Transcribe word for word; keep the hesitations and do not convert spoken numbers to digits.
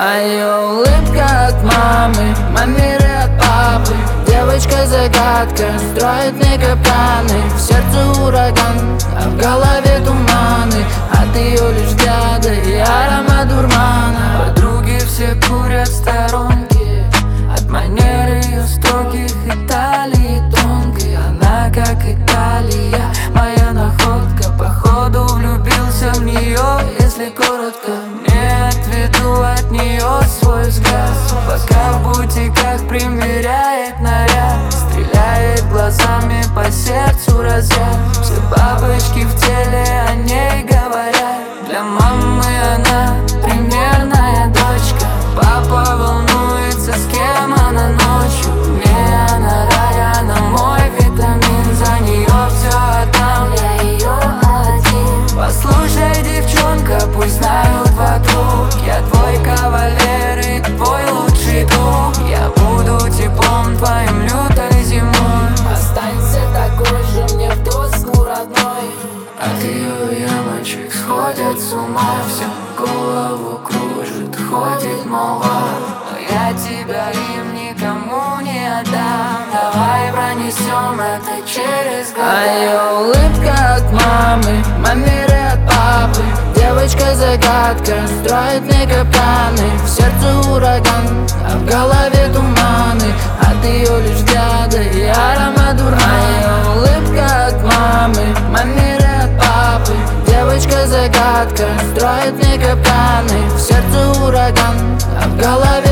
А ее улыбка от мамы, мамиры от папы. Девочка-загадка строит мне капканы. В сердце ураган, а в голове туманы. От ее лишь взгляда и аромат дурмана. Подруги все курят в сторонке от манеры ее строгих и талии тонкой. Она как Италия, моя находка. Походу влюбился в нее, если коротко. Не отведу от нее свой взгляд, пока в бутиках примеряет наряд. Стреляет глазами по сердцу разряд. Все бабочки в теле о ней говорят. Для мамы она примерная дочка. Папа волнуется, с кем она ночью. Мне она рай, она мой витамин. За нее все отдам, я ее один. Послушай, девчонка, пусть знают вокруг. Я твой кавалер и твой лучший друг. Я буду теплом твоим лютой зимой. Останься такой же мне в доску родной. От ее ямочек сходят с ума. Всем голову кружит, ходит молва. Но я тебя им никому не отдам. Давай пронесем это через года. А ее улыбка от мамы, мамиры от папы. Девочка-загадка строит мне капканы. В сердце ураган, а в голове туманы. От ее лишь взгляда и аромат дурмана. А ее улыбка от мамы, мамиры от папы. Девочка-загадка строит мне капканы. В сердце ураган, а в голове